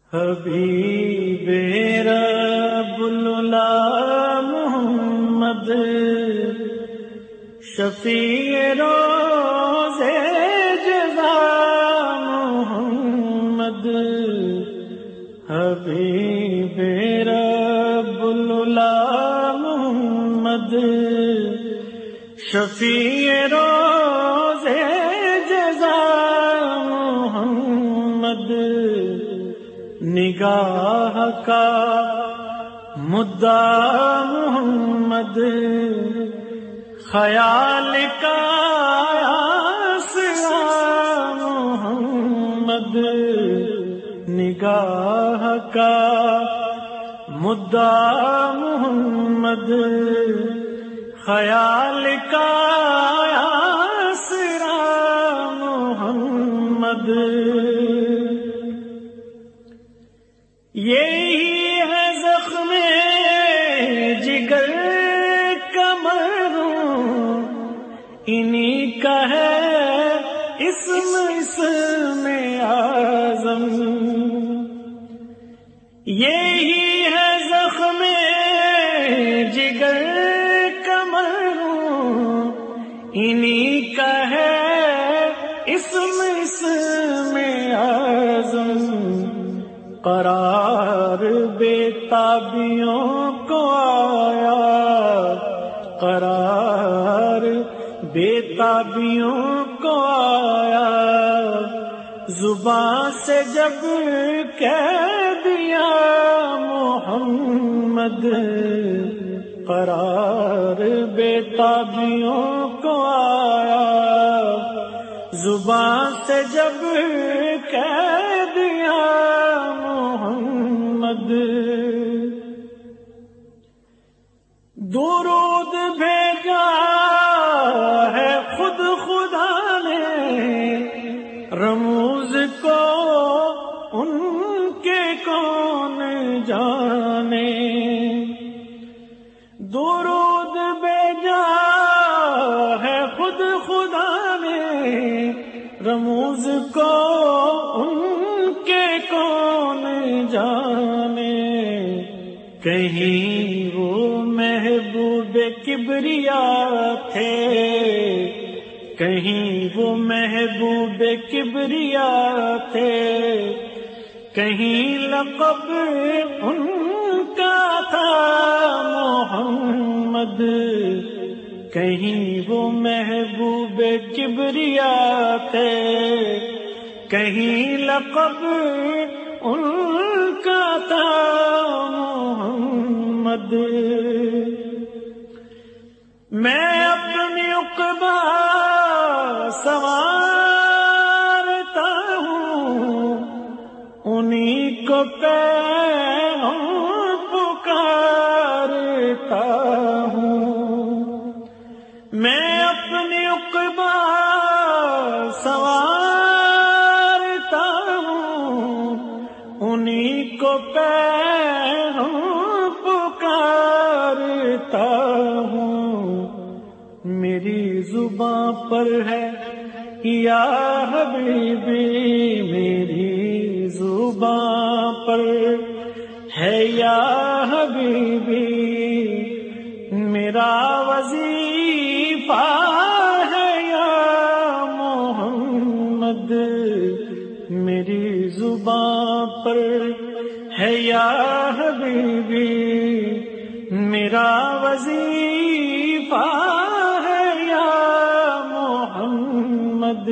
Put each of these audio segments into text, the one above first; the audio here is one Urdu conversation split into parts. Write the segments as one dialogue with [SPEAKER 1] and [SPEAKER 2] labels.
[SPEAKER 1] حبیب رب العلا محمد شفیع روز جزا محمد حبیب رب العلا محمد شفیع روز جزا محمد نگاہ کا مدعا محمد خیال کا آسرا محمد نگاہ کا مدعا محمد خیال کا آسرا محمد یہی ہے زخم جگر کا مرہم انہی کا ہے اسم اعظم یہی ہے زخم جگر کا مرہم انہی کا ہے اسم اعظم قرار بے تابیوں کو آیا قرار بے تابیوں کو آیا زبان سے جب کہہ دیا محمد قرار بے تابیوں کو آیا زبان سے جب کہہ دیا محمد درود بھیجا ہے خود خدا نے رموز کو ان کے کون جانے درود بھیجا ہے خود خدا نے رموز کو ان کے کون جانے کہیں وہ محبوب کبریا تھے کہیں وہ محبوب کبریا تھے کہیں لقب ان کا تھا محمد کہیں وہ محبوب کبریا تھے کہیں لقب ان کا تھا محمد میں اپنی عقبہ سوارتا ہوں انہی کو پکارتا ہوں میں اپنی عقبہ سوارتا ہوں انہی کو پکارتا ہوں میری زباں پر ہے یا حبیبی میری زباں پر ہے یا حبیبی میرا وظیفہ ہے یا محمد میری زباں پر ہے یا حبیبی میرا وظیفہ ہے یا محمد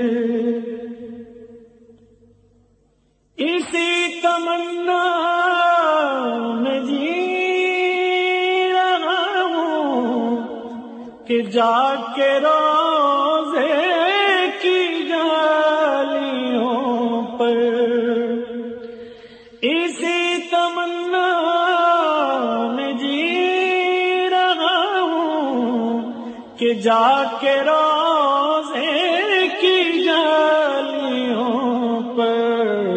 [SPEAKER 1] اسی تمنا میں جی رہا ہوں کہ جا کے روزے کی جالیوں پر اسی تمنا میں جی رہا ہوں کہ جا کے روزے کی جالیوں پر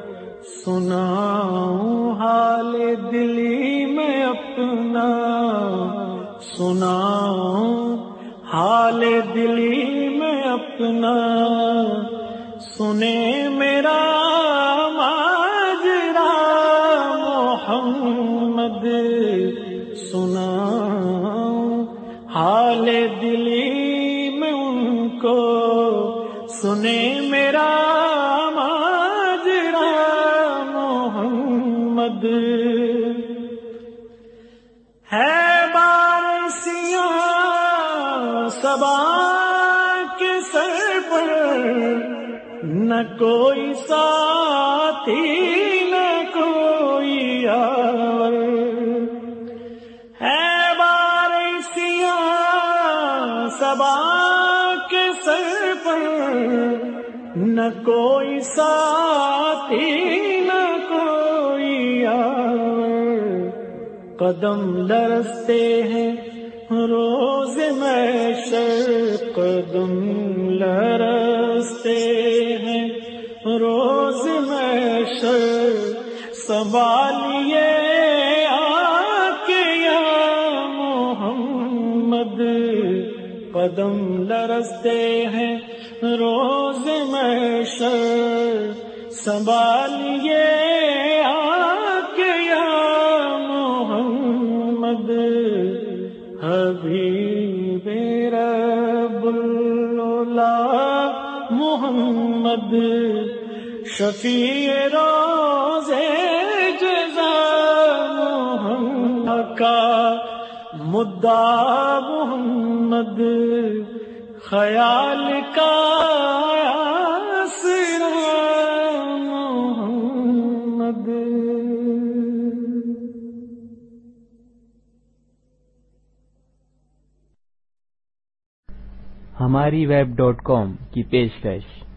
[SPEAKER 1] سناؤں حال دلی میں اپنا سناؤں حال دلی میں اپنا سنے میرا ماجرا سنے میرا ماجرا محمد، ہے بارسیاں صبا کے سر پر، نہ کوئی ساتھی نہ کوئی یار، ہے بارسیاں صبا کے سر پر، نہ کوئی ساتھی نہ کوئی یار، قدم لرزتے ہیں روز محشر، قدم لرزتے ہیں روز محشر، سنبھالیے آکے یا محمد، قدم لرزتے ہیں روز محشر، سنبھالیے آکے یا محمد، حبیب رب العلا محمد، شفیع روز جزا محمد کا مدعا محمد، خیال کا آسرا محمد۔
[SPEAKER 2] ہماری web.com کی پیشکش